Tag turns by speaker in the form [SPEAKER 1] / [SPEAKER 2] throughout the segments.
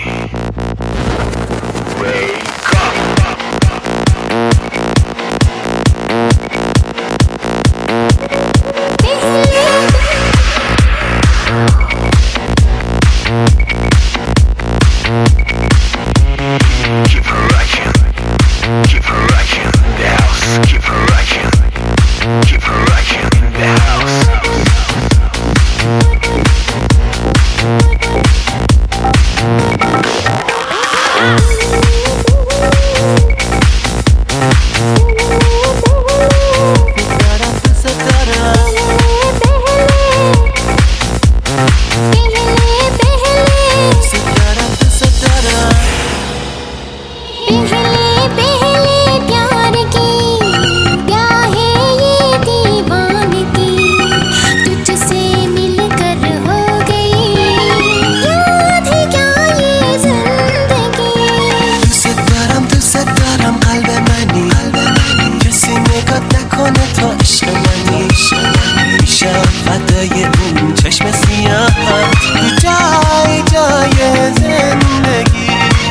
[SPEAKER 1] فدای اون چشم سیاهت تو جای جای زندگی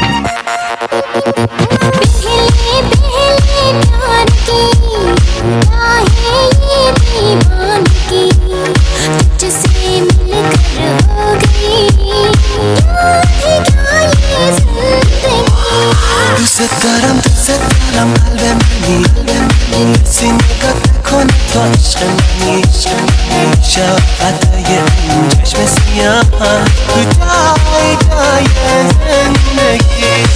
[SPEAKER 1] دوست دارم قلب منی سینه قد کنه تو عشق منی شب فدای اون چشم سیاهت تو جای جای زندگی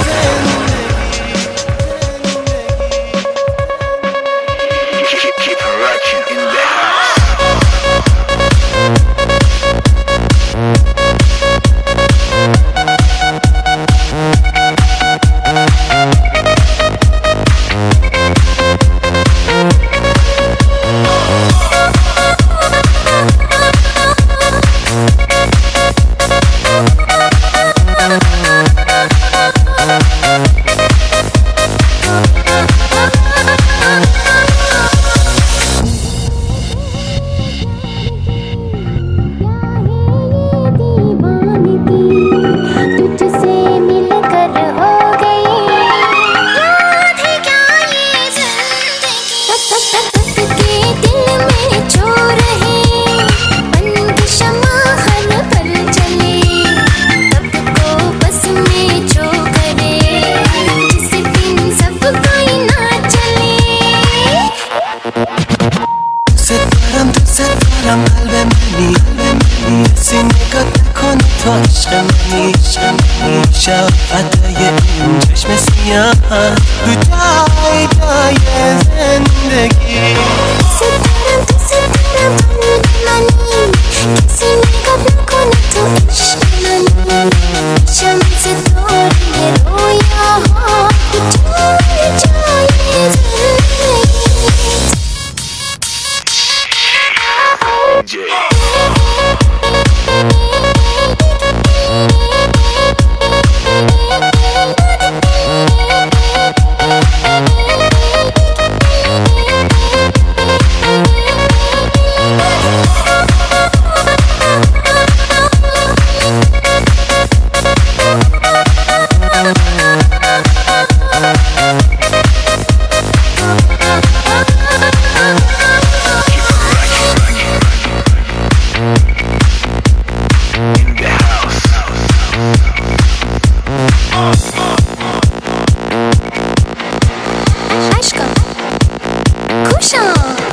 [SPEAKER 1] قلب منی سینه قد کنه تو عشق منی شب فدای اون چشم سیاهت تو جای جای زندگی
[SPEAKER 2] دوست دارم منی سینه قد کنه تو عشق منی شمس داری رویاها تو جای جای زندگی
[SPEAKER 3] Aşkım, kuşağım.